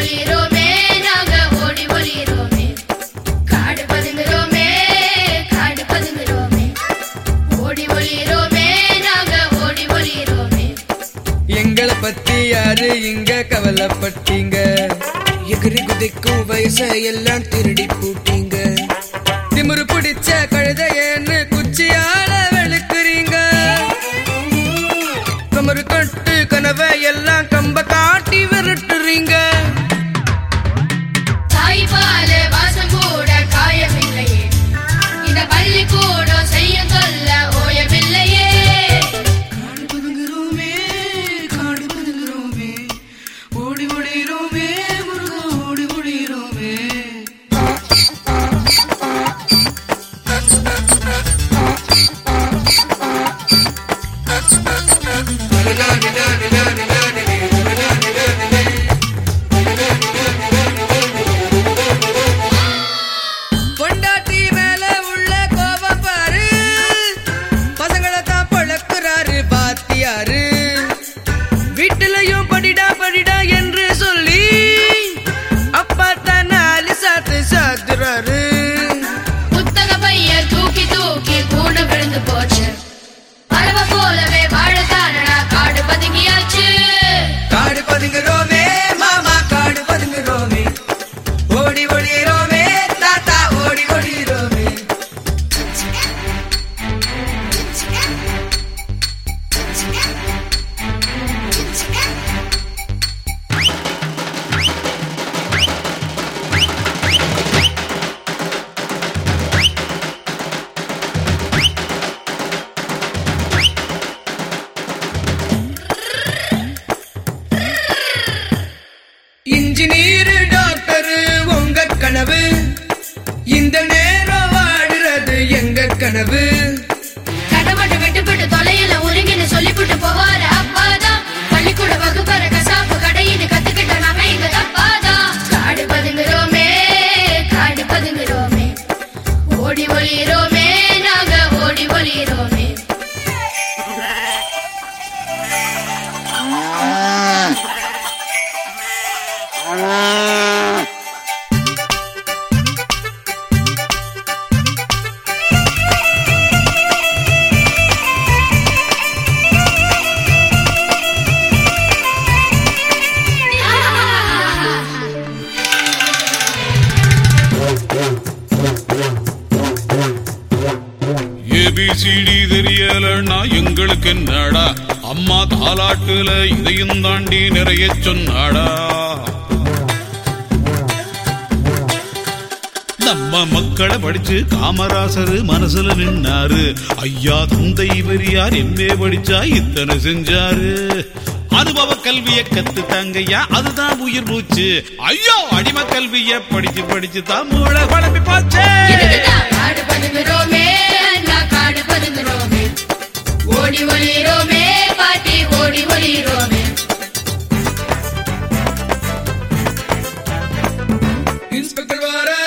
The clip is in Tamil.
ஒளிரோமே நாங்க ஓடி ஒளிரோமே காடு பதுங்குறோமே காடு பதுங்குறோமே ஓடி ஒளிரோமே நாங்க ஓடி ஒளிரோமே. எங்களை பத்தி யாரு இங்க கவலைப்பட்டீங்க? எகிரி குதிக்கும் வயச எல்லாம் திருடி பூட்டீங்க. திமுரு பிடிச்ச கழுதையேன்னு குச்சியால வெளுக்குறீங்க. கமரு கட்டு கனவை எல்லாம் கம்ப காட்டி விரட்டுறீங்க. தாய்பால வாசம் கூட காயவில்லையே இந்த பள்ளிக்கூடம் செய்யும் தொல்ல ஓயவில்லையே. காடு பதுங்குறோமே காடு பதுங்குறோமே ஓடி ஒளிரோமே முருகா ஓடி ஒளிரோமே. பொண்டாட்டி மேல உள்ள கோபம் பாரு, பசங்களை தான் பழக்குறாரு பாத்தியாரு. வீட்டுலயும் படிடா படிடா என்று சொல்லி அப்பா தான் நாலு சாத்து சாத்துறாரு. புத்தக பைய தூக்கி தூக்கி கூண்டு விழுந்து போச்சு பறவை போலவே வாழத்தானடா காடு பதுங்கியாச்சு. காடு பதுங்குறோமே மாமா காடு பதுங்குறோமே ஓடி ஒளிரோமே தாத்தா ஓடி ஒளிரோமே. இன்ஜினியர் டாக்டர் உங்க கனவு, இந்த நேரம் வாடுறது எங்க கனவு. கடமட்டு விட்டுப்பட்டு தொலையில உருகின்னு சொல்லிவிட்டு போவாரு அப்பாதான். பள்ளிக்கூட வகுப்பற கசாப்பு கடையின்னு கத்துக்கிட்ட நாம இங்க தப்பாதான். காடு பதுங்குறோமே காடு பதுங்குறோமே ஓடி ஒளிரோமே நாங்க ஓடி ஒளிரோமே. ஏபிசிடி தெரியலன்னா எங்களுக்கு என்னடா, அம்மா தாலாட்டுல இதையும் தாண்டி நிறைய சொன்னாடா. நம்ம மக்களை படிச்சு காமராசர் மனசுல நின்னாரு. ஐயா தந்தை பெரியார் எம்ஏ படிச்சா இத்தனை செஞ்சாரு. அனுபவ கல்விய கத்துட்டாங்கய்யா அதுதான் உயிர் மூச்சு. ஐயோ அடிமை கல்விய படிச்சு படிச்சு தான் மூளை குழம்பி போச்சு. காடு பதுங்குறோமே அண்ணா காடு பதுங்குறோமே ஓடி ஒளிரோமே பாட்டி ஓடி ஒளிரோமே. இன்ஸ்பெக்டர் வாரா